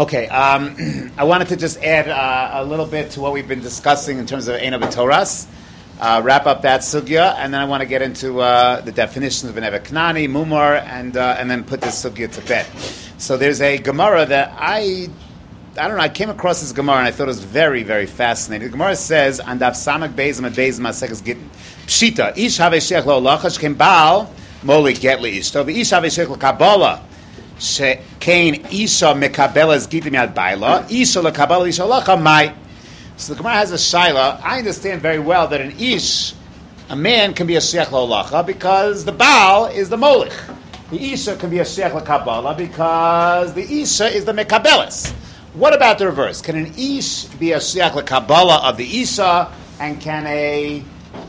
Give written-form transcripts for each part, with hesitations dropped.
Okay, I wanted to just add a little bit to what we've been discussing in terms of Eina B'Toras, wrap up that sugya, and then I want to get into the definitions of an Eved Knani, Mumar, and then put this sugya to bed. So there's a Gemara that I don't know, I came across this Gemara and I thought it was very, very fascinating. The Gemara says, on Daf Samak Beis and Beis Maseches Gittin, Pshita, Ish Have Sheikh Lo Lachash Kem Baal Moli Get Leishto, Ish Have Sheikh Lo Kabbalah Shekein Isha Mekabelas Gittin Yad Baila, Isha Lo Kabbalah Isha Lacha Mai. So the Gemara has a shaila. I understand very well that an Ish, a man, can be a Sheikh Lo Lacha because the Baal is the Molich. The Isha can be a Sheikh Lo Kabbalah because the Isha is the Mekabelas. What about the reverse? Can an Ish be a Shliach LeKabbalah of the Isha, and can a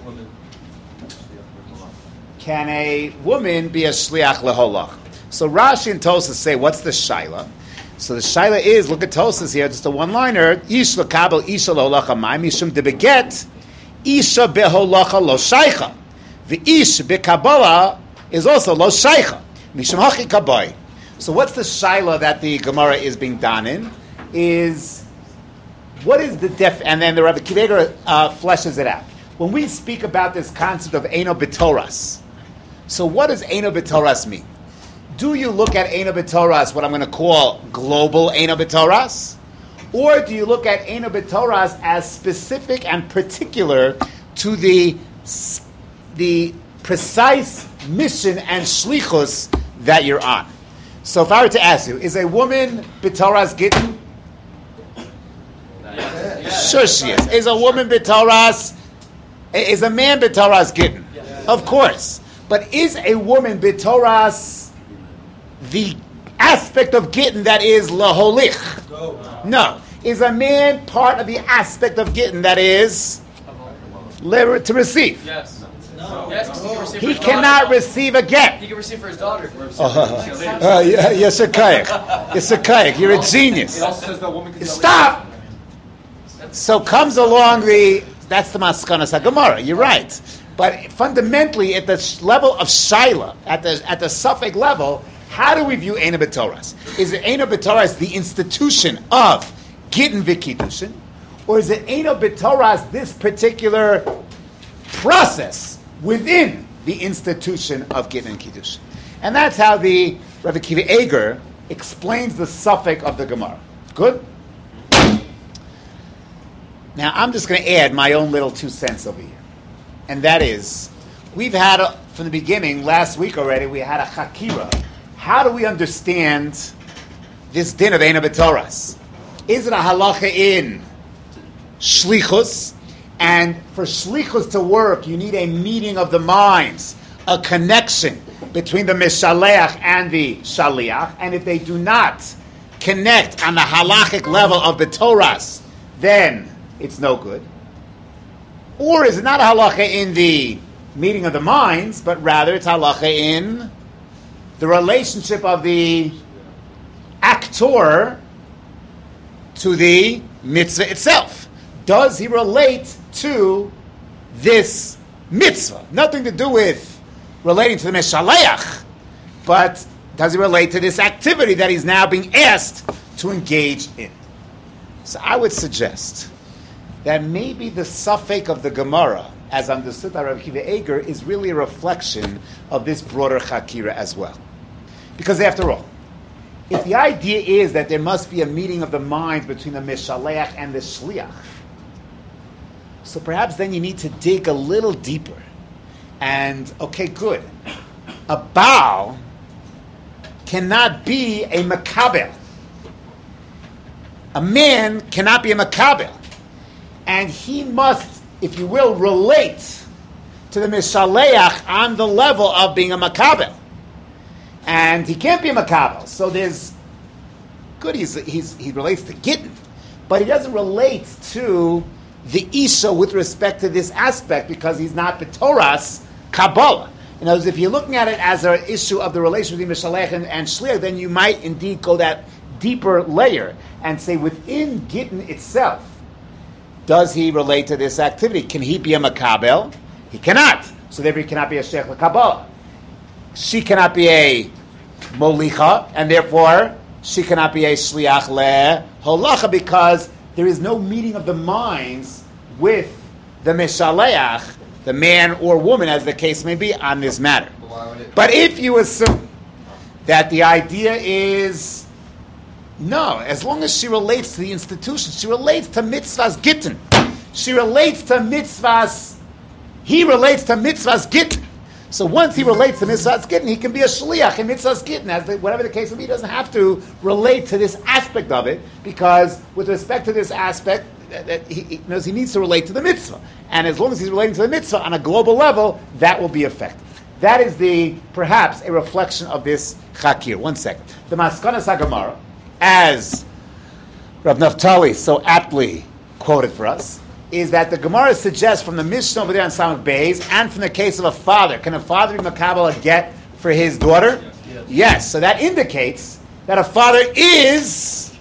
woman be a Shliach LeHolach? So Rashi and Tosas say, what's the Shaila? So the Shaila is, look at Tosas here, just a one-liner, Ish LeKabel Isha LeHolach Amai, Mishum Debeget, Isha Beholacha Lo Shaycha. The Ish Bekabbalah is also Lo Shaycha, Mishum Hachi Kaboy. So what's the Shaila that the Gemara is being done in? Is what is the and then the Rabbi Akiva Eiger fleshes it out. When we speak about this concept of Eino B'Toras, so what does Eino B'Toras mean? Do you look at Eino B'Toras, what I'm going to call global Eino B'Toras, or do you look at Eino B'Toras as specific and particular to the precise mission and shlichus that you're on? So if I were to ask you, is a woman B'Toras Gittin? Sure she is. Is a woman B'Toras? Is a man B'Toras Gittin? Of course. But is a woman B'Toras the aspect of Gittin that is Laholich? No. Is a man part of the aspect of Gittin that is to receive? Yes. No. Yes, he cannot receive a get. He can receive for his daughter. Yes, a kayak. Yes, a kayak. You're a genius. It also says that woman can stop. So comes along that's the Maskanas HaGemara. You're right, but fundamentally at the level of Shaila, at the Suffolk level, how do we view Eina B'Toras? Is it Eina B'Toras the institution of Gittin V'Kiddushin, or is it Eina B'Toras this particular process within the institution of Gittin and Kiddush? And that's how the Rabbi Akiva Eiger explains the suffix of the Gemara. Good? Now, I'm just going to add my own little 2 cents over here. And that is, we've had, from the beginning, last week already, we had a Chakira. How do we understand this din of Eina B'Toras? Is it a halacha in Shlichus? And for shlichus to work, you need a meeting of the minds, a connection between the mishaleach and the shaliach. And if they do not connect on the halachic level of the Torahs, then it's no good. Or is it not a halacha in the meeting of the minds, but rather it's halacha in the relationship of the actor to the mitzvah itself? Does he relate to this mitzvah? Nothing to do with relating to the Meshaleach, but does he relate to this activity that he's now being asked to engage in? So I would suggest that maybe the suffix of the Gemara, as understood by Rabbi Akiva Eiger, is really a reflection of this broader Chakira as well. Because after all, if the idea is that there must be a meeting of the minds between the Meshaleach and the Shliach, so perhaps then you need to dig a little deeper. And, okay, good. A Baal cannot be a Makabel. A man cannot be a Makabel. And he must, if you will, relate to the Mishaleach on the level of being a Makabel. And he can't be a Makabel. So there's, good, he relates to Gittin, but he doesn't relate to the Isha with respect to this aspect because he's not the Torah's Kabbalah. In other words, if you're looking at it as an issue of the relation between Mishalech and Shliach, then you might indeed go that deeper layer and say within Gittin itself, does he relate to this activity? Can he be a Makabel? He cannot. So therefore he cannot be a Sheikh Kabbalah. She cannot be a Molicha, and therefore she cannot be a shliach leholacha because there is no meeting of the minds with the mishaleach, the man or woman, as the case may be, on this matter. But if you assume that the idea is no, as long as she relates to the institution, she relates to mitzvahs gittin. She relates to mitzvahs. He relates to mitzvahs gittin. So once he relates to mitzvahs gittin, he can be a shliach in mitzvahs gittin. Whatever the case may be, he doesn't have to relate to this aspect of it, because with respect to this aspect, that he knows he needs to relate to the mitzvah. And as long as he's relating to the mitzvah on a global level, that will be effective. That is perhaps a reflection of this chakir. 1 second. The Maskanas HaGemara, as Rav Naftali so aptly quoted for us, is that the Gemara suggests from the Mishnah over there on Samach Beis, and from the case of a father, can a father be makabel a get for his daughter? Yes. So that indicates that a father is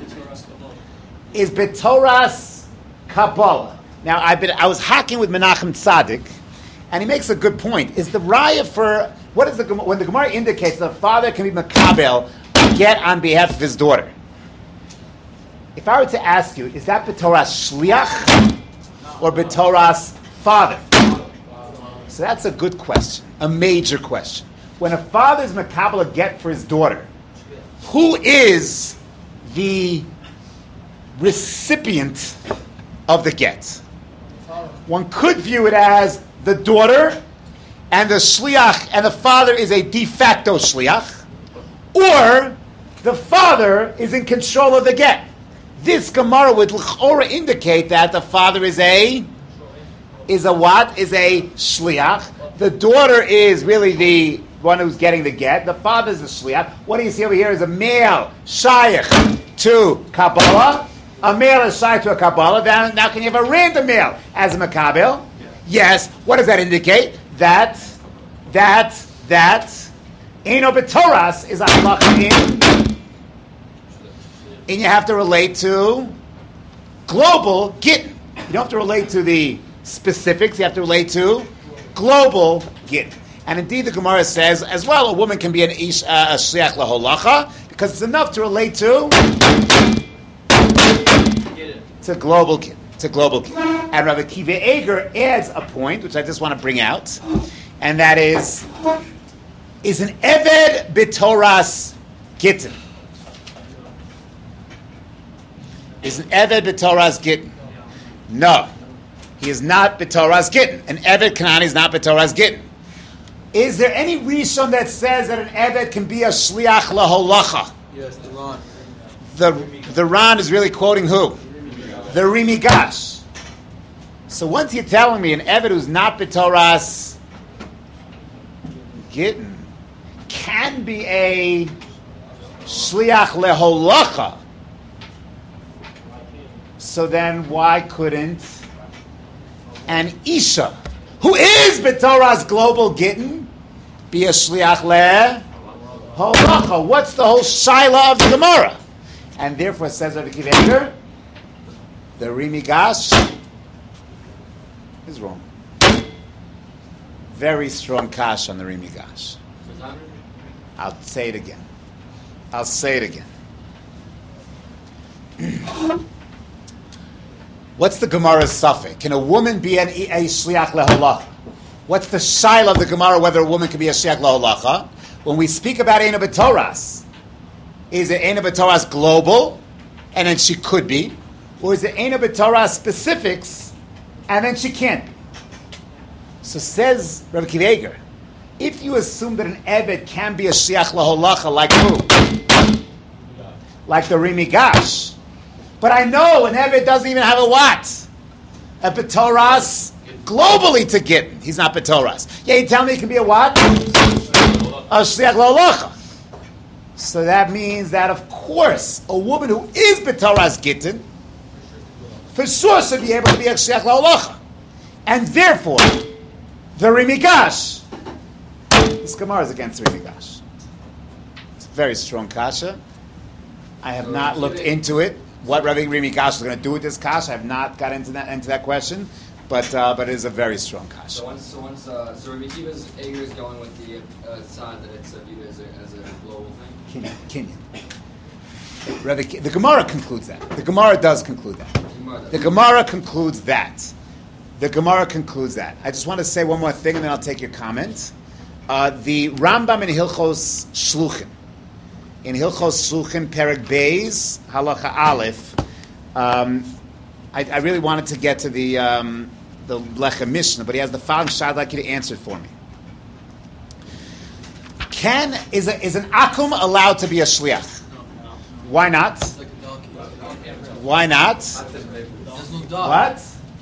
b'toras Kabbalah. Now I was hacking with Menachem Tzaddik, and he makes a good point. Is the raya for what is when the Gemara indicates that a father can be makabel get on behalf of his daughter? If I were to ask you, is that b'toras shliach or b'toras father? So that's a good question, a major question. When a father is makabel a get for his daughter, who is the recipient of the get? One could view it as the daughter, and the shliach, and the father is a de facto shliach, or the father is in control of the get. This Gemara would l'chora indicate that the father is a what? Is a shliach. The daughter is really the one who's getting the get. The father is the shliach. What do you see over here is a male shayach to Kabbalah. A male is shayach to a Kabbalah. Now can you have a random male as a makabel? Yes. What does that indicate? That Eino b'toras is a halacha and you have to relate to global gittin. You don't have to relate to the specifics. You have to relate to global gittin. And indeed, the Gemara says as well, a woman can be a shliach laholacha because it's enough to relate to global gittin. To global gittin. And Rabbi Akiva Eger adds a point which I just want to bring out, and that is an eved b'toras gittin. Is an Eved b'Toras Gittin? No. He is not b'Toras Gittin. An Eved Kanani is not b'Toras Gittin. Is there any Rishon that says that an Eved can be a Shliach laholacha? Yes, the Ron. The Ron is really quoting who? The Rimi Gash. So once you're telling me an Eved who's not b'Toras Gittin can be a Shliach laholacha, so then why couldn't an Isha, who is b'Toras global gittin, be a shliach leholacha? What's the whole shaila of the Gemara? And therefore, says Rabbi Akiva Eger, the Rimi Gash is wrong. Very strong kash on the Rimi Gash. I'll say it again. What's the Gemara's suffix? Can a woman be a shliach leholacha? What's the shaila of the Gemara whether a woman can be a shliach leholacha? When we speak about Eina b'Toras, is it Eina b'Toras global, and then she could be, or is it Eina b'Toras specifics, and then she can't be? So says Rabbi Akiva Eger, if you assume that an Eved can be a shliach leholacha, like who? Like the Rimi Gash. But I know an Eved doesn't even have a what? A b'Toras globally to Gittin. He's not b'Toras. Yeah, you tell me he can be a what? A shliach leholacha. So that means that, of course, a woman who is b'Toras Gittin for sure should be able to be a shliach leholacha. And therefore, the Rimi Gash, this Gemara is against the Rimi Gash. It's a very strong kasha. I have not looked into it. What Rabbi Rimi Gash is going to do with this kasha, I have not got into that question, but it is a very strong kasha. So Rabbi Akiva Eger is going with the side that it's viewed as a global thing. Kinyan. The Gemara concludes that. The Gemara does conclude that. The Gemara concludes that. The Gemara concludes that. I just want to say one more thing, and then I'll take your comment. The Rambam in Hilchos Shluchim, Perek Beis, Halacha Aleph. I really wanted to get to the Lechem Mishnah, but he has the following shot. I'd like you to answer it for me. Is an akum allowed to be a shliach? Why not? Why not? What?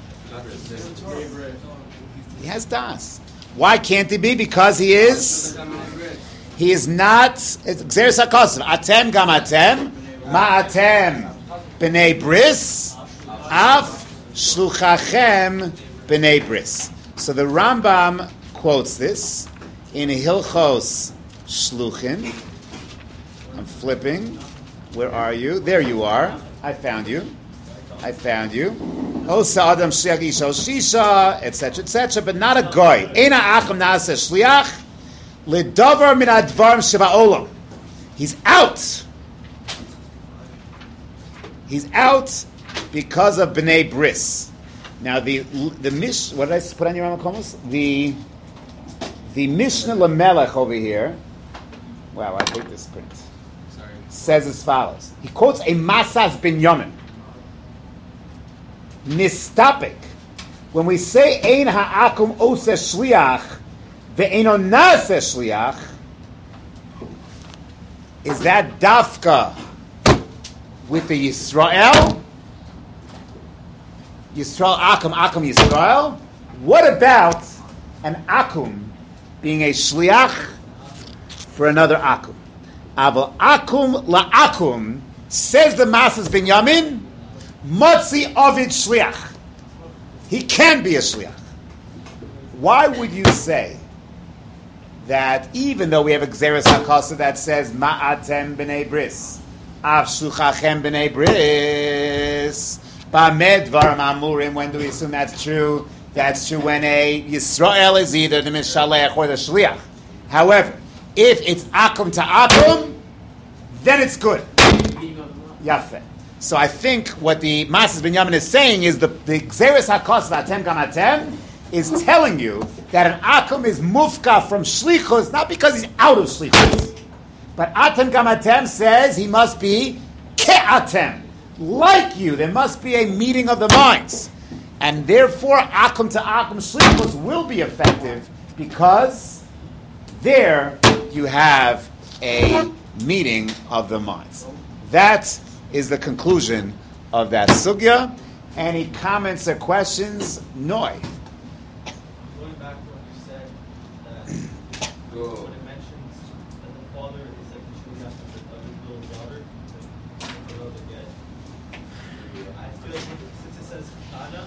He has das. Why can't he be? Because he is not. It's Xeris HaKosav. Atem gam atem. Ma'atem b'nei bris. Af shluchachem b'nei bris. So the Rambam quotes this in Hilchos Shluchim. I'm flipping. Where are you? There you are. I found you. Osa Adam Shliach Isha Shisha, etc., but not a goy. Eina Acham Nasa Shliach Lidavar Min Advarim Sheva Olam. He's out. He's out because of Bnei Bris. Now the Mish. What did I put on your Ramakomos? The Mishnah Lamelech over here. Wow, I hate this print. Sorry. Says as follows. He quotes a Masas Binyamin. Nistapik. When we say Ein ha'akum ose shliach ve'eno nase shliach, is that dafka with the Yisrael? Yisrael akum Yisrael? What about an akum being a shliach for another akum? Aval akum la'akum, says the Masas Binyamin, Motzi Ovid Shliach. He can be a Shliach. Why would you say that even though we have a Xeris HaKosav that says Ma'atem b'nei bris, Av Shluchachem b'nei bris, Ba'med Dvarim Amurim, when do we assume that's true? That's true when a Yisrael is either the Mishalech or the Shliach. However, if it's Akum to Akum, then it's good. Yafeh. So I think what the Masas Binyamin is saying is the Xeris HaKosav Atem Gam Atem is telling you that an Akum is mufka from Shlichus, not because he's out of Shlichus, but Atem Gam Atem says he must be Ke'atem, like you. There must be a meeting of the minds. And therefore Akum to Akum Shlichus will be effective because there you have a meeting of the minds. That is the conclusion of that sugya. Any comments or questions? Noi. Going back to what you said, that when it mentions that the father is like the shliach of his little daughter, the brother get. I feel like since it says katana,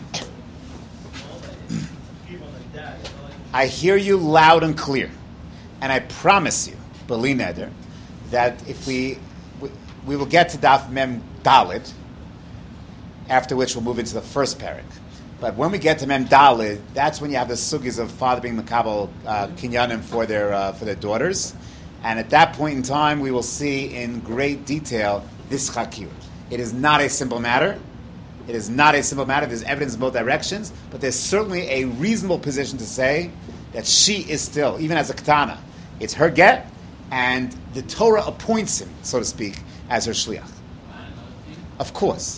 it's people like that. It's not like I hear you loud and clear, and I promise you, Bali Neder, that if we will get to Daf Mem Dalid, after which we'll move into the first parak. But when we get to Mem Dalid, that's when you have the sugis of father being makabel kinyanim for their daughters, and at that point in time, we will see in great detail this chakir. It is not a simple matter. There's evidence in both directions, but there's certainly a reasonable position to say that she is still, even as a katana, it's her get, and the Torah appoints him, so to speak, as her shliach. Of course.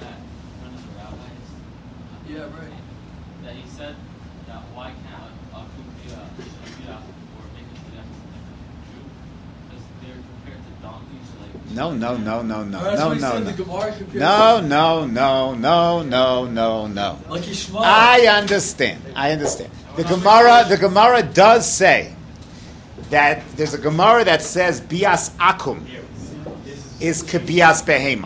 Yeah, right. That he said that why can't a Akum be a shliach or make a shliach Jew? Because they're compared to donkeys, like. No. Like Yishmael. I understand. The Gemara does say that there's a Gemara that says bias akum is kebias behema,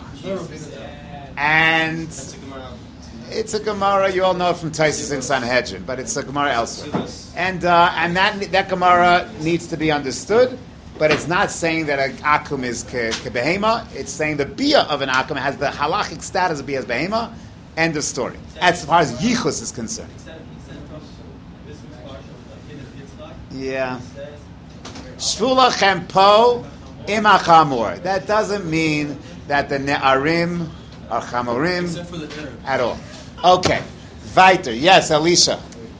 and it's a Gemara. You all know it from Taisus in Sanhedrin, but it's a Gemara elsewhere, and that Gemara needs to be understood. But it's not saying that an akum is kebehema. It's saying the bia of an akum has the halachic status of bia as behema. End of story. As far as yichus is concerned. Yeah. Shvula chempo Ima chamor. That doesn't mean that the ne'arim are chamorim Except for the Arab. at all. Okay. Weiter. Yes, Alicia.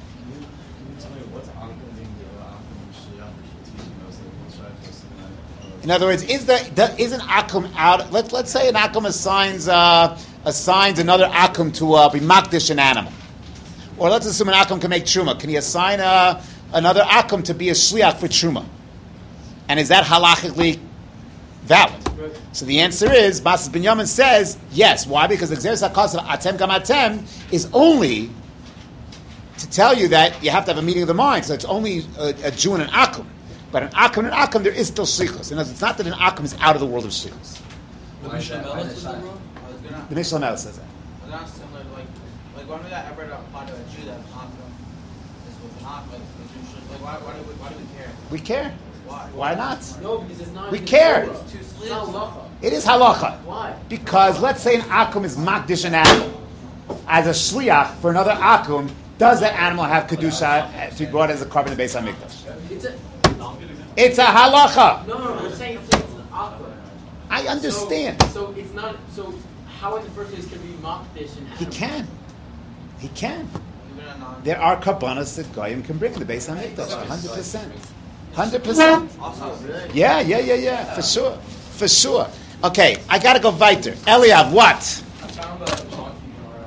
In other words, is an akum out? Let's say an akum assigns another akum to be makdish an animal, or let's assume an akum can make truma. Can he assign another akum to be a shliach for truma? And is that halachically valid? So the answer is, Masas Binyamin says yes. Why? Because the Gzeres HaKos of Atem Gam Atem is only to tell you that you have to have a meeting of the mind. So it's only a Jew and an akum. But an akum, there is still shlichus. In other words, it's not that an akum is out of the world of shlichus. The Mishnah Mela says that, bro? The Mishnah Mela says that. Not similar, like when would that ever apply to a Jew that's not this was not like why do we care? We care. Why? Why not? No, because it's not. We care. It's too It's not halacha. It is halacha. Why? Because let's say an akum is makdish an animal. As a shliach for another akum, does that animal have kedusha to be brought as a carbon in the Beis HaMikdash? It's a halacha. No, I'm saying it's awkward. I understand. So it's not. So how in the first place can be makdish and He can. He can. Even a non. There are karbanos that goyim can bring in the Beis HaMikdash. 100%. 100%. Also, Yeah. For sure. Okay, I gotta go weiter. Eliav, what? I found a donkey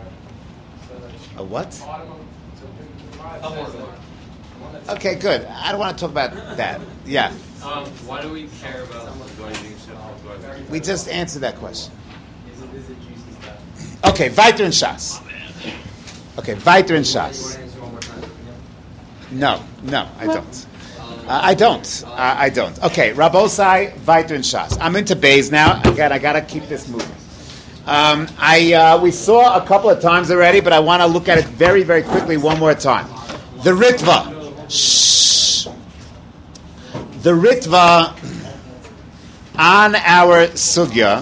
A what? Okay. Okay, good. I don't want to talk about that. Yeah. Why do we care about going being shipped? We just answered that question. Is it juicy stuff? Okay, weiter in Shas. Okay, weiter in You want Shas. to answer one more time? No, I don't. I don't. Okay, Rabosai, weiter in Shas. I'm into Bays now. Again, I gotta keep this moving. We saw a couple of times already, but I want to look at it very, very quickly one more time. The Ritva. Shh. The Ritva on our sugya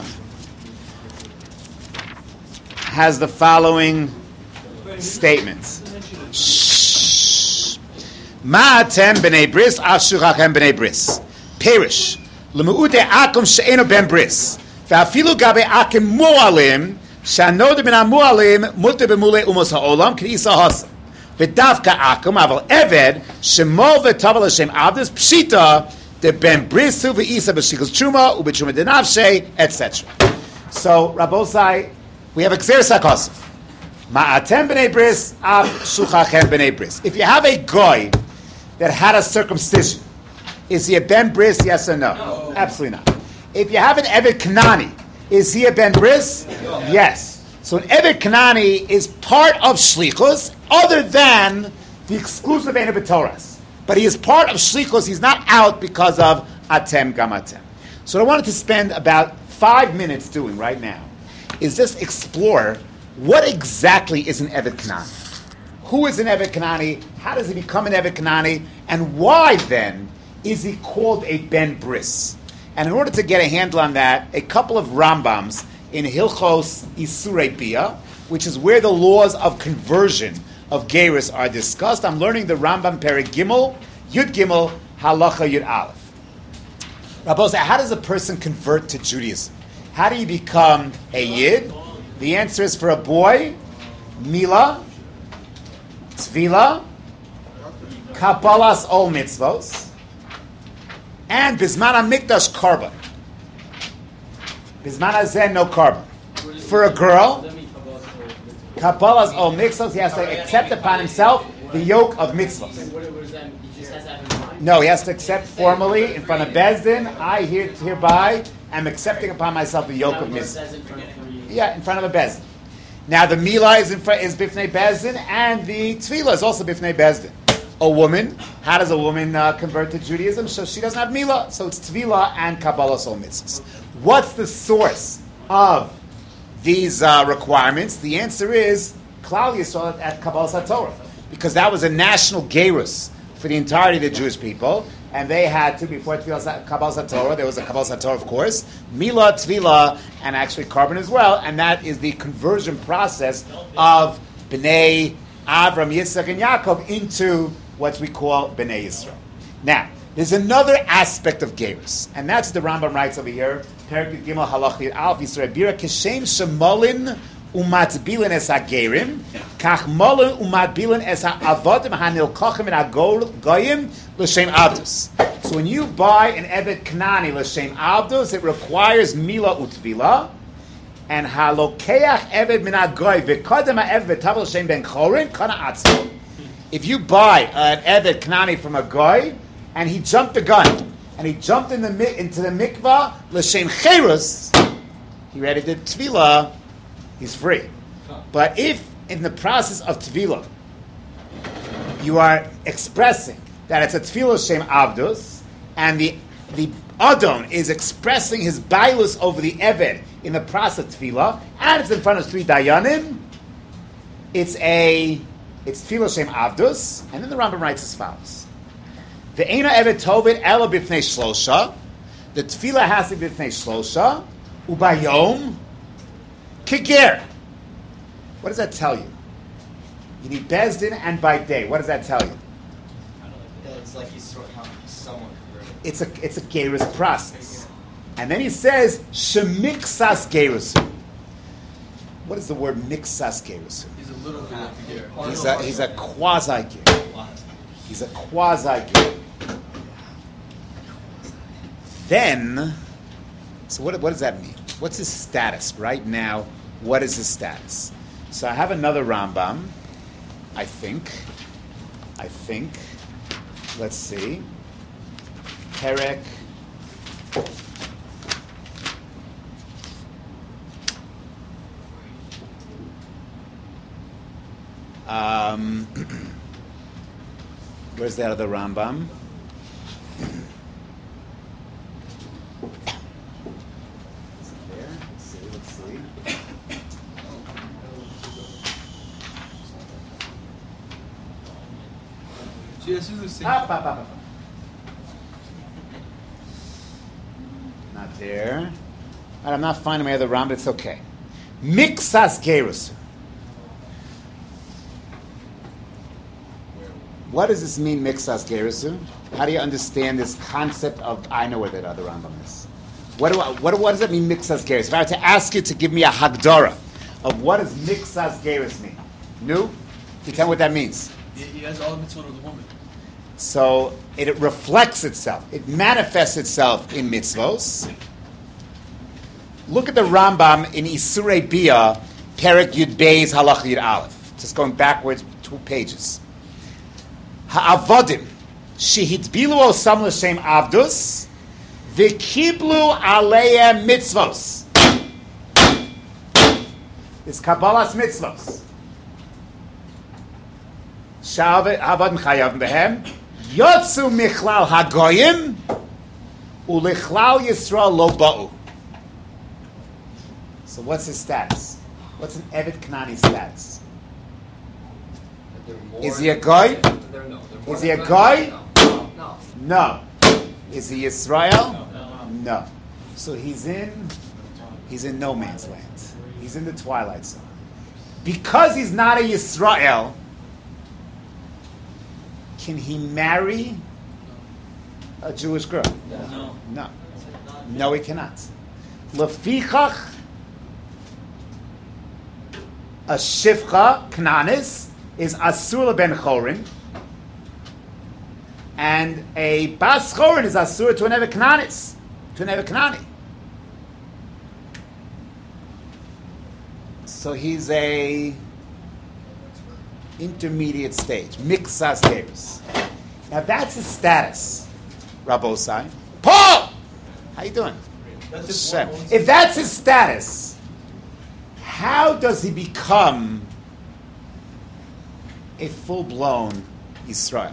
has the following statements. Shh. Ma'atem b'nei bris, ashurachem b'nei bris. Perish. L'mu'ute akum she'eno ben bris. Ve'afilu gabe akim mu'alim, she'anod min ha'mu'alim, mu'te b'mule umos ha'olam, k'isa hasa. V'davka akum, aval eved, shemo v'taval Hashem avdus, pshita, de ben brisu v'isa b'shikos truma, u'b'truma denavshe, etc. So, Rabosai, we have a Gzeres HaKos. Ma'atem b'nei bris, av shuchachem b'nei bris. If you have a goy that had a circumcision, is he a ben bris, yes or no? Absolutely not. If you have an Eved Kanani, is he a ben bris? Yes. So an Eved Kanani is part of Shlichus, other than the exclusive Ein B'Toras. But he is part of Shlichus, he's not out because of Atem Gam Atem. So what I wanted to spend about 5 minutes doing right now is just explore what exactly is an Eved Kanani. Who is an Eved Kanani? How does he become an Eved Kanani? And why then is he called a Ben Bris? And in order to get a handle on that, a couple of Rambams in Hilchos Isurei Bia, which is where the laws of conversion of Geirus are discussed. I'm learning the Rambam Perek Gimel, Yud Gimel, Halacha Yud Aleph. Rabbi, how does a person convert to Judaism? How do you become a Yid? The answer is for a boy, Mila, Tvila, Kabbalas Ol Mitzvos, and Bisman HaMikdash Karban. Bisman HaZeh, no Karban. For a girl, Kabbalas Ol Mitzvos, he has to accept upon himself the yoke of mitzvos. What does that mean? He just has to have in mind? No, he has to accept formally in front of Bezdin, I hereby am accepting upon myself the yoke of mitzvos. Says in front of you. Yeah, in front of a Bezdin. Now the Mila is Bifnei Bezdin, and the Tefillah is also Bifnei Bezdin. A woman, how does a woman convert to Judaism? So she doesn't have Mila, so it's Tefillah and Kabbalah Sol Mitzvahs. What's the source of these requirements? The answer is Klal Yisrael at Kabbalah SaTorah, because that was a national gerus for the entirety of the Jewish people, and they had to, before Tefillah Kabbalah SaTorah, there was a Kabbalah SaTorah, of course, Mila, Tefillah, and actually Karban as well, and that is the conversion process of Bnei Avram, Yitzchak, and Yaakov into what we call Bnei Yisrael. Now, There's another aspect of gerus, and that's the Rambam writes over here. Perik Gimel Halach Alf Yisrael Bira Kishem Shemolin Umatbilin Es HaGerim Kach Molin Umatbilin Es HaAvodim HaNilkochim and HaGoyim L'Shem Avdus. So when you buy an Evet Knani L'Shem Avdus, it requires Mila Utvila, and Halokeach Evet Min HaGoy V'Kodem HaEvet V'Tav L'Shem Ben Chorin Kana Atzmo. If you buy an Evet Knani from a Goy, and he jumped the gun, and he jumped into the mikvah, l'shem cherus, he ready to tefillah, he's free. But if in the process of tefillah, you are expressing that it's a tefillah shem avdus, and the adon is expressing his bailus over the eved in the process of tefillah, and it's in front of 3 dayanim, it's tefillah shem avdus, and then the Rambam writes as follows. The Eina Evet Tovit Ela Bifnei Shlosha. The Tefillah has to be Bifnei Shlosha. Ubayom Kiger. What does that tell you? You need Bezdin and by day. What does that tell you? It's like he's someone converted. It's a gerus process. And then he says Shemixas Gerusu. What is the word Mixas Gerusu? He's a little bit like the gear. He's a quasi ger. He's a quasi ger. Then, so what does that mean? What's his status right now? What is his status? So I have another Rambam, I think. Let's see. Perek. Where's that other Rambam? Let's see. Up. Not there. All right, I'm not finding my other Rambam, but it's okay. Mixas Gerus. What does this mean, Mixas Gerusu? How do you understand this concept of, I know where that other Rambam is. What does that mean, Mixas Gerus? If I were to ask you to give me a Hagdara of what does Mixas Gerus mean? New? Can you tell me what that means? He has all the mitzvot of the woman. So it reflects itself. It manifests itself in mitzvos. Look at the Rambam in Isurei Bia, Perek Yud Beis Halach Yud Aleph. Just going backwards 2 pages. Ha'avodim shehitbilu osam l'shem avdus v'kiblu aleim mitzvos. It's Kabbalah's mitzvos. Ha'avodim chayavim behem yotzu michlal hagoyim u'lichlal Yisrael lo ba'u. So what's his status? What's an Evet Knani status? Is he a guy? Is he a guy? No. Is he Israel? No. So he's in no man's land. He's in the twilight zone. Because he's not a Yisrael, can he marry a Jewish girl? No, he cannot. Lefichach, a shivcha, Knanis, is asur ben chorin, and a bas chorin is asur to an evet knanis, to an evet knani. So he's a intermediate stage, mixas gerus. Now that's his status, Rabosai. Paul, how you doing? If that's his status, how does he become a full-blown Yisrael?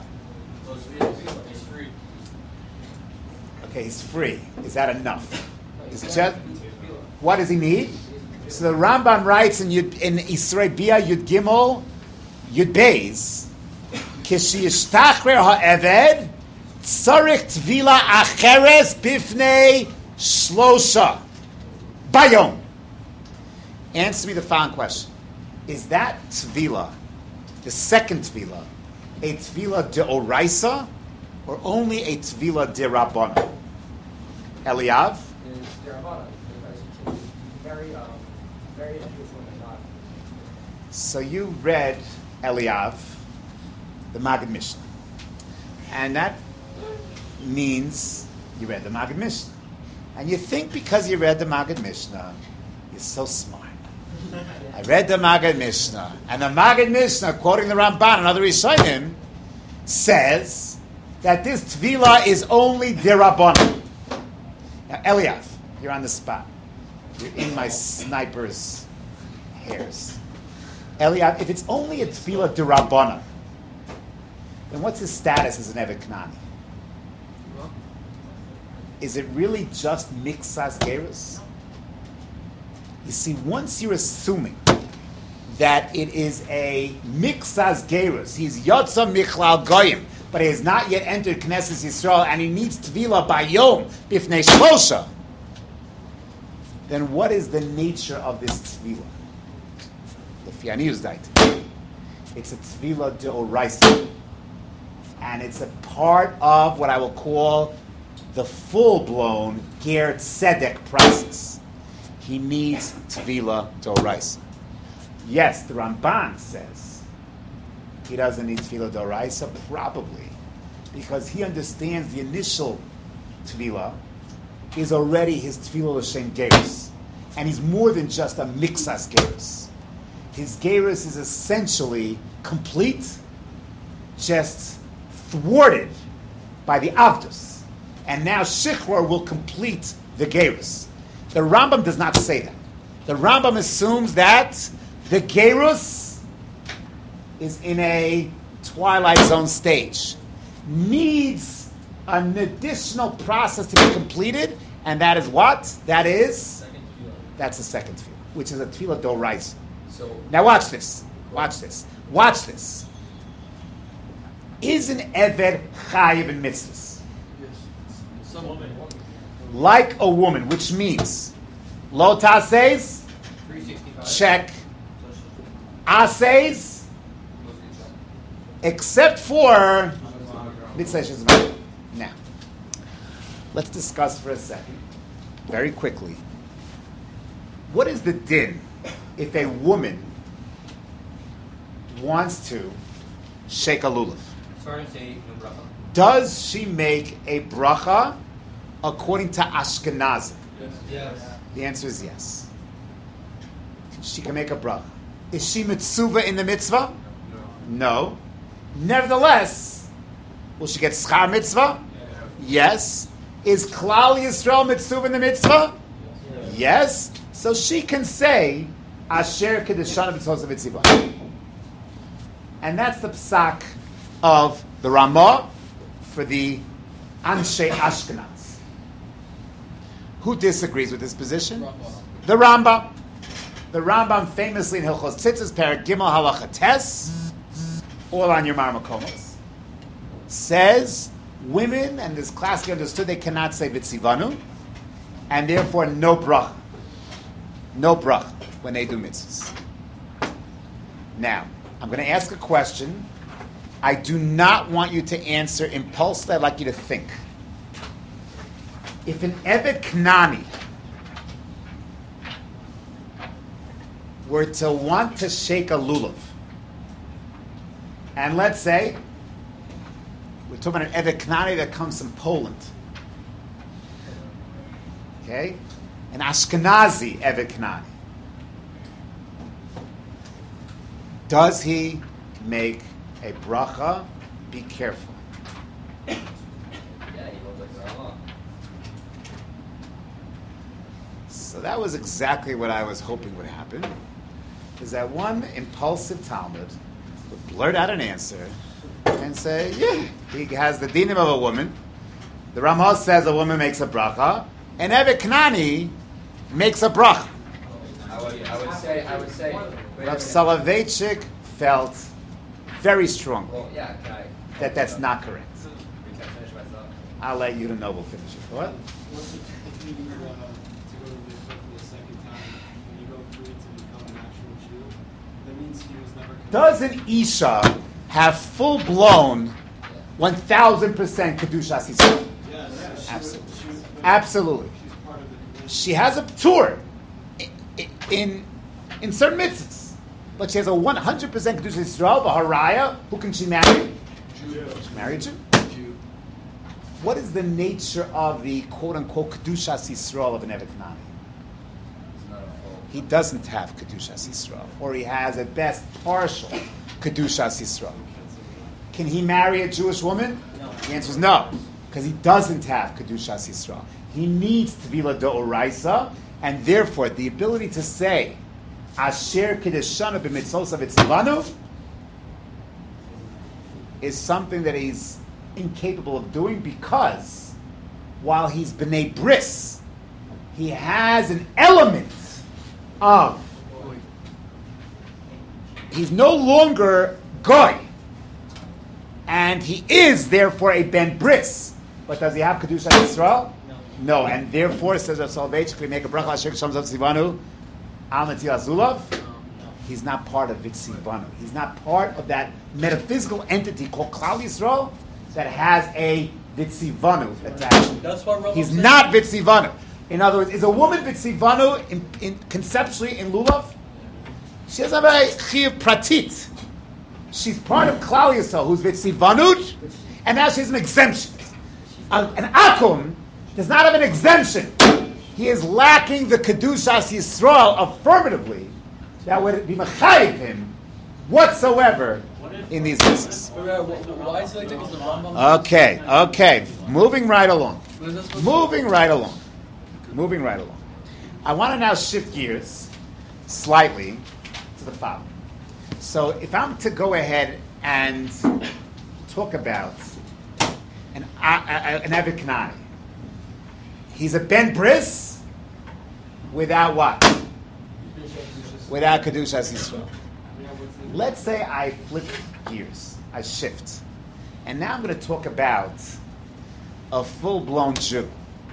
Okay, he's free. Is that enough? What does he need? So the Rambam writes in Isurei Bia Yud Gimel Yud Beis, Kishiyishtachrer ha'eved tzarich tvila acheres bifnei shlosha bayom. Answer me the following question: is that tvila, the second tvila, a tvila deoraisa or only a Tvila Dirabana? Eliav? Is Derabana, because it can be very envious women, not. So you read Eliav, the Maggid Mishnah. And that means you read the Maggid Mishnah. And you think because you read the Maggid Mishnah, you're so smart. I read the Maggid Mishnah. And the Maggid Mishnah, quoting the Ramban and other Rishonim, says that this Tvila is only Dirabana. Now, Eliav, you're on the spot. You're in my sniper's hairs. Eliav, if it's only a Tvila Dirabana, then what's his status as an Evet Knani? Is it really just Mixas Gerus? You see, once you're assuming that it is a Mixas Gerus, he's Yotza Michlal Goyim, but he has not yet entered Knesset Yisrael, and he needs Tvila by Yom, Bifnei Shlosha, then what is the nature of this Tvila? The Fianiyus Dait. It's a Tvila Deoraisa. And it's a part of what I will call the full-blown Ger Tzedek process. He needs Tvila Doraisa. Yes, the Ramban says he doesn't need Tvila Doraisa, probably, because he understands the initial Tvila is already his Tvila L'Shem Gerus. And he's more than just a Mixas Gerus. His Gerus is essentially complete, just thwarted by the Avdus. And now Shichror will complete the Gerus. The Rambam does not say that. The Rambam assumes that the Gerus is in a twilight zone stage, needs an additional process to be completed, and that is what? That's the second tefillah, which is a tefillah doraisa. So Now watch this. Watch this. Watch this. Is an Eved chayiv in mitzvahs? Some woman. Like a woman, which means lo taseis, 365. check. Aseis, except for mitzvah shezman. Now, let's discuss for a second, very quickly, what is the din if a woman wants to shake a lulav? Starting to say no bracha. Does she make a bracha according to Ashkenazim? Yes. The answer is yes. She can make a bracha. Is she mitzuva in the mitzvah? No. Nevertheless, will she get schar mitzvah? Yes. Is Klal Yisrael mitzuva in the mitzvah? Yes. So she can say Asher Kedeshana B'Tzos Mitzvah. And that's the psak of the Ramah for the Anshe Ashkenaz. Who disagrees with this position? The Rambam. The Rambam famously in Hilchos Tzitzis, Perek Gimel Halacha Tes, all on your Marmakomos, says women, and this classically understood, they cannot say Vitzivanu, and therefore no bracha. No bracha when they do mitzvahs. Now, I'm going to ask a question. I do not want you to answer impulsively. I'd like you to think. If an Evet Knani were to want to shake a lulav, and let's say we're talking about an Evet Knani that comes from Poland, okay, an Ashkenazi Evet Knani, does he make a bracha? Be careful. Yeah, he looks like Rama. So that was exactly what I was hoping would happen. Is that one impulsive Talmud would blurt out an answer and say, yeah, he has the dinim of a woman. The Ramah says a woman makes a bracha, and Evet Knani makes a bracha. I would say. Rav Soloveitchik felt very strongly Well, yeah, can I? that that's not correct. Can I finish my thought? I'll let you to know. We'll finish it. What? What's it if you to go to the book for the second time, when you go through it to become an actual Jew, that means he was never. Does an Isha have full-blown 1,000% Kedushas Yisrael. Yes. Absolutely. She was- Absolutely. She's part of the community. She has a tour in certain mitzvahs, but she has a 100% Kedushas Yisrael. The Haraya, who can she marry? Jew. She marry a Jew. Jew. What is the nature of the quote-unquote Kedushas Yisrael of an Evet Kanani? It's not a full. He doesn't have Kedushas Yisrael, or he has at best partial Kedushas Yisrael. Can he marry a Jewish woman? No. The answer is no, because he doesn't have Kedushas Yisrael. He needs to be L'Do'oraisa, and therefore the ability to say Asher Kedushanu b'mitzvos v'tzivanu is something that he's incapable of doing, because while he's B'nai Bris, he has an element of, he's no longer Goy, and he is therefore a Ben Bris. But does he have Kedusha Yisrael? No, and therefore, says Rav Soloveitchik, we make a bracha Asher K'sham Zav Tzivanu Al Natil Azulav. He's not part of Vitzivanu. He's not part of that metaphysical entity called Klal Yisrael that has a Vitzivanu attached. That's what Rambam He's said. not Vitzivanu. In other words, is a woman Vitzivanu in conceptually in Lulav? She doesn't have a Chiv Pratit. She's part of Klal Yisrael, who's Vitzivanud, and now she has an exemption. An Akum does not have an exemption. He is lacking the Kedushas Yisrael affirmatively that would be mechayiv him whatsoever in these verses. Why is it like that? Because the Rambam. Okay. Moving right along. What is that supposed Moving right along. I want to now shift gears slightly to the following. So if I'm to go ahead and talk about an Evet Kanani, he's a Ben Bris without what? Without Kedushas Yisrael. Let's say I flip gears, I shift, and now I'm going to talk about a full-blown Jew.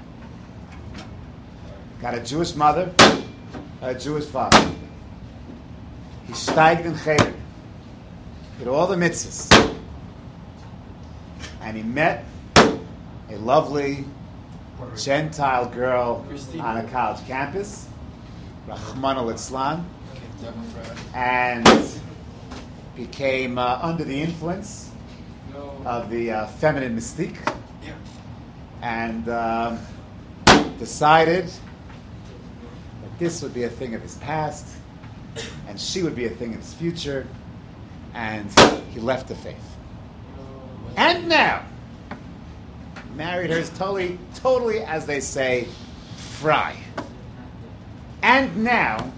Got a Jewish mother, a Jewish father. He steiged in Cheder, did all the mitzvahs, and he met a lovely Gentile girl on a college campus, Rahman al-Islam, and became under the influence of the feminine mystique, and decided that this would be a thing of his past, and she would be a thing of his future, and he left the faith. And now, married her is totally, as they say, fry. And now,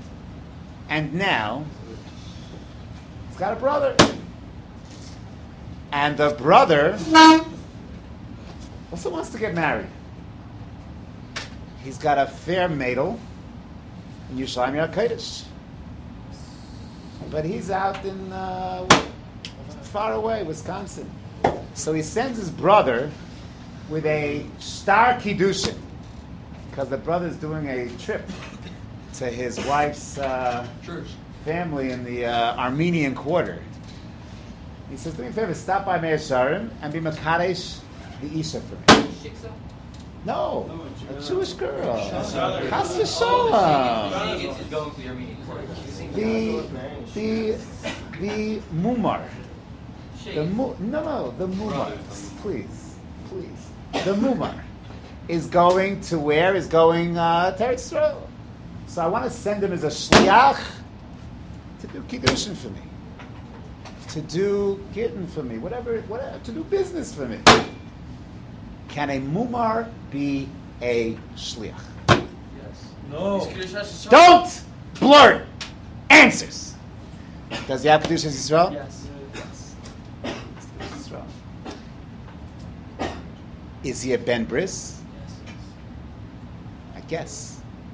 he's got a brother. And the brother also wants to get married. He's got a fair maidel in Yerushalayim HaKodesh. But he's out in far away, Wisconsin. So he sends his brother with a star kiddushin, because the brother's doing a trip to his wife's Church. family in the Armenian quarter. He says, do me a favor, stop by Meir Sharim and be Makadesh the Isha for me. No, a Jewish girl. Chas v'sholom. He's going to the Armenian court. The Mumar. The Mumar. Please. The Mumar is going to where? Is going to Eretz Yisrael. So I want to send him as a shliach to do kiddushin for me, to do gittin for me, whatever, to do business for me. Can a Mumar be a shliach? No. Don't blurt answers. Does he have Kedushas Yisrael? Yes. Yisrael. Is he a Ben Bris? I guess.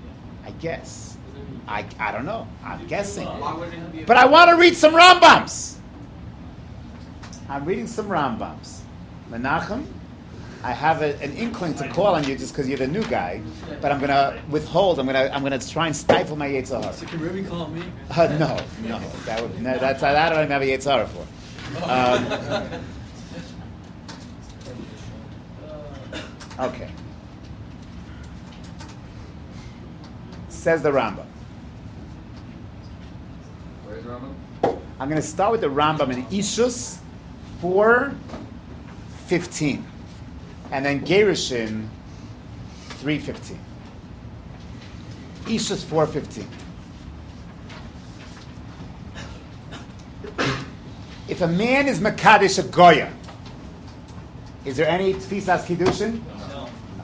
I don't know. I'm guessing. Why wouldn't he be? But I want to read some Rambams. I'm reading some Rambams. Menachem, I have an inkling to call on you just because you're the new guy, but I'm going to withhold. I'm going to try and stifle my Yetzer Hara. So you can really call me? No. That I don't even have a Yetzer Hara for. Okay. Says the Rambam. Where's Rambam? I'm going to start with the Rambam in Ishus 4:15, and then Gerushin 3:15. Ishus 4:15. If a man is Makadesh a Goya, is there any Tfisas Kiddushin? No.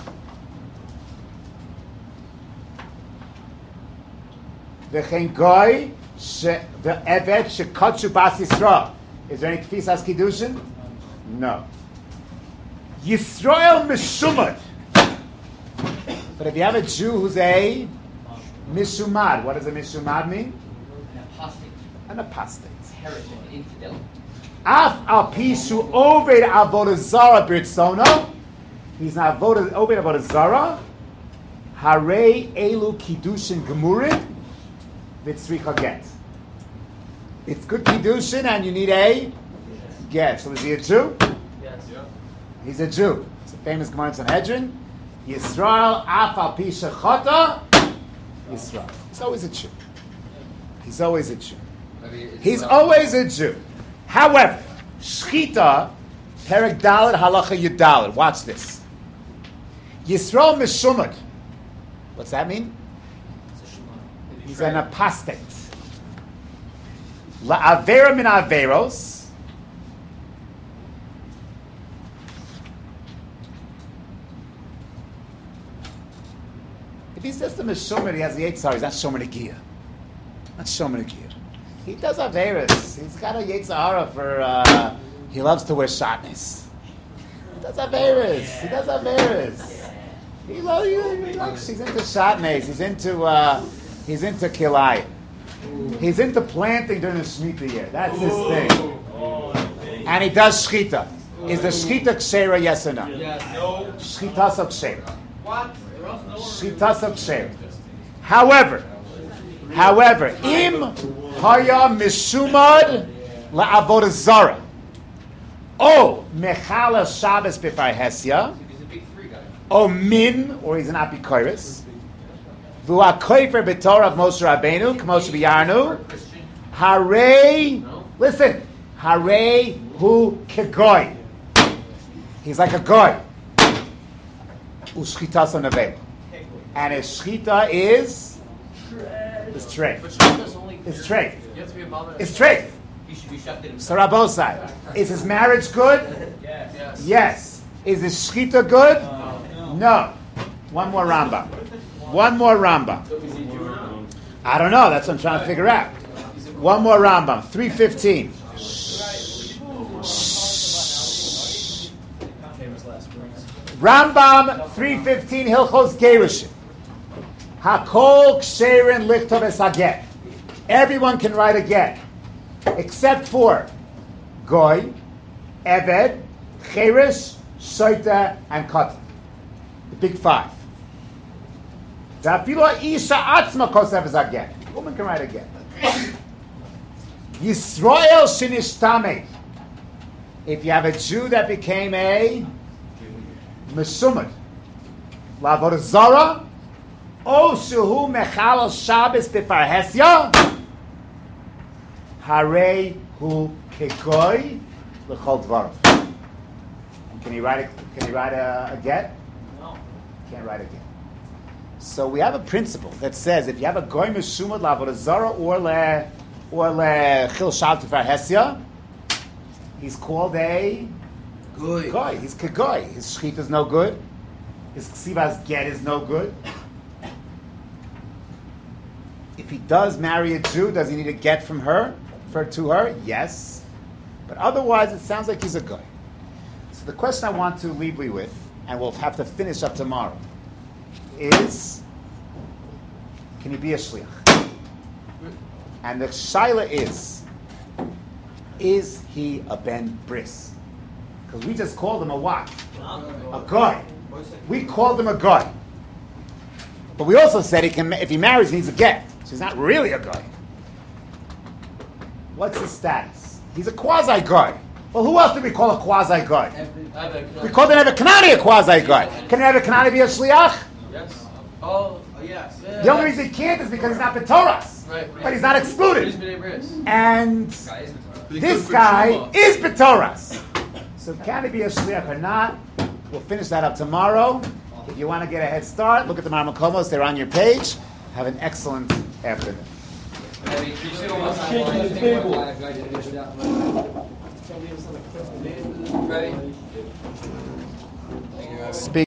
V'chein Goy the Evet Shekotchu Bas Yisrael. Is there any Tfisas Kiddushin? No. Yisrael Mishumad. But if you have a Jew who's a Mishumad, what does a Mishumad mean? An apostate, An apostate. heretic, infidel. Af al pishu oved avodah zara b'ritzono. He's not oved avodah zara. Harei elu kiddushin gemurid v'tzricha get. It's good kiddushin and you need a get. So is he a Jew? Yes. He's a Jew. It's a famous Gemara in Sanhedrin. Yisrael af al pisha chata. Yisrael. He's always a Jew. He's always a Jew. I mean, it's He's not- always a Jew. However, Shchita, Perek Dalet, Halacha Yudalet. Watch this. Yisrael Mishumad. What's that mean? He's an apostate. La'avera min averos. If he's just a Mishumad, he has the Yitzhar. He's not Shomer Negiah. Not Shomer Negiah. He does Averis. He's got a Yetzirah for, he loves to wear shatnez. He does Averis. He does Averis. He loves, he's into shatnez. He's into kilai. He's into planting during the Shemitah year. That's his thing. And he does shchita. Is the shchita kshera, yes or no? Yes. No. Shchita so kshera. What? Shchita so kshera. However, im haya mishumad la'avodah zara, o mechala Shabbos b'far hesya, He's a big three guy. o min, or he's an apikoris, v'ua koifer b'torah of Moshe Rabbeinu, k'moshe b'yarnu, Christian. harei, No. listen, harei hu kegoy. He's like a goy. U'shchita so nevela. And his shchita is treif. But Shchita's only. It's treif. You have to be a Baba. It's treif. He should be shafted So himself. Rabosai, is his marriage good? Yes. Yes. Is his shchita good? No. One more Rambam. One more Rambam. I don't know. That's what I'm trying to figure out. One more Rambam. 3:15. Rambam 3:15 Hilchos Gerushin. Hakol ksherin lichtov es haget. Everyone can write a get, except for Goy, Eved, Cheresh, Shoita, and Katan. The big five. Zafilo isha atzma kosev es haget. Woman can write a get. Yisrael shinishtame. If you have a Jew that became a Meshumad, La'avodah Zara, O Shuhu Mechal Shabbos B'far Hesya, Harei Hu Kegoy L'chol Dvarav. And can he write a get? No. Can't write a get. So we have a principle that says if you have a Goy Meshumad La'avodah Zara or Chil Shabbos B'far Hesya, he's called a Good. Goy. He's Kegoy. His shchita is no good. His ksivas get is no good. If he does marry a Jew, does he need a get from her, to her? Yes. But otherwise, it sounds like he's a Goy. So the question I want to leave you with, and we'll have to finish up tomorrow, is, can he be a shliach? And the shaila is he a ben bris? Because we just called him a what? A Goy. We called him a Goy. But we also said he can, if he marries, he needs a get. So he's not really a Goy. What's his status? He's a quasi-Goy. Well, who else do we call a quasi-God? Eved. We call the Nebuchadnezzar Kanani a quasi-God. Can Nebuchadnezzar be a shliach? Yes. Oh, yes. yeah. The only reason he can't is because he's not B'Toras. Right. But he's not excluded. He's been Bris. And this guy is B'Toras. So can he be a shliach or not? We'll finish that up tomorrow. If you want to get a head start, look at the Marmakomos. They're on your page. Have an excellent afternoon. Ready? Speak.